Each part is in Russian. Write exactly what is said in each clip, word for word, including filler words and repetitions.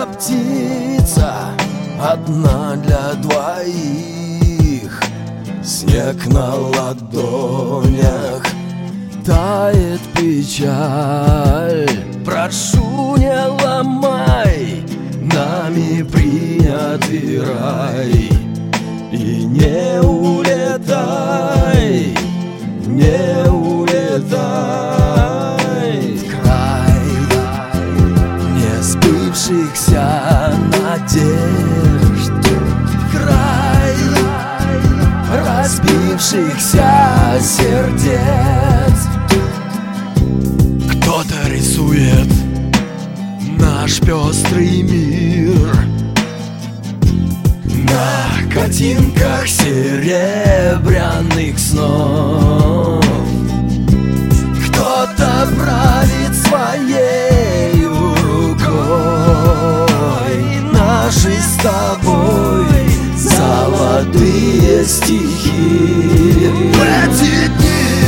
Будто птица, одна для двоих. Снег на ладонях, тает печаль. Прошу, не ломай нами принятый рай. И не улетай, не улетай в край несбывшихся надежд, край разбившихся сердец. Кто-то рисует наш пестрый мир на картинках серебряных снов. Кто-то правит своей рукой наши с тобой золотые стихи. В эти дни,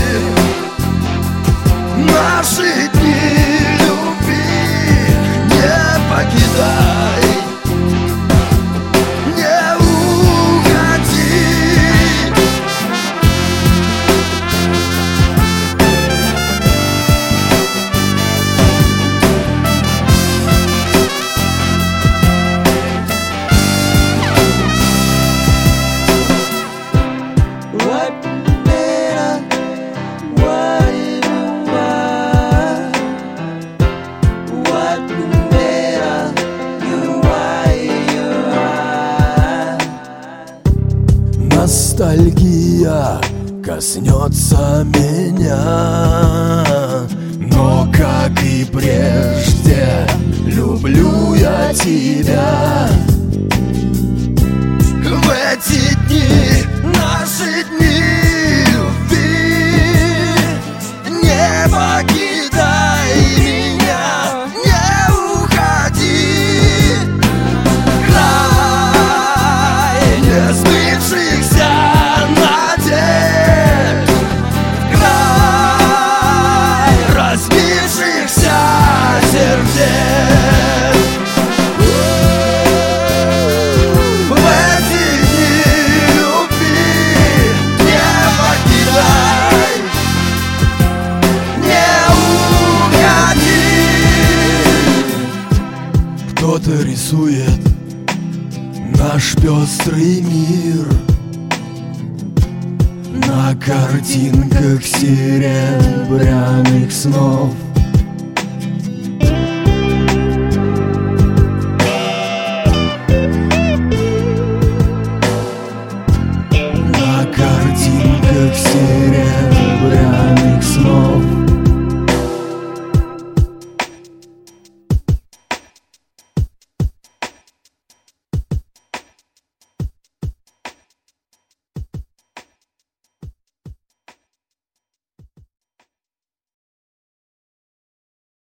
наши дни любви, не покидай, не уходи. What better, what you are, what better, you are, you are. Ностальгия коснется меня, но, как и прежде, люблю я тебя. В эти дни, наши дни любви, не покидай меня, не уходи. Край несбывшихся надежд, край разбившихся сердец. В эти дни любви не покидай, не уходи. Кто-то рисует наш пестрый мир на картинках серебряных снов. На картинках серебряных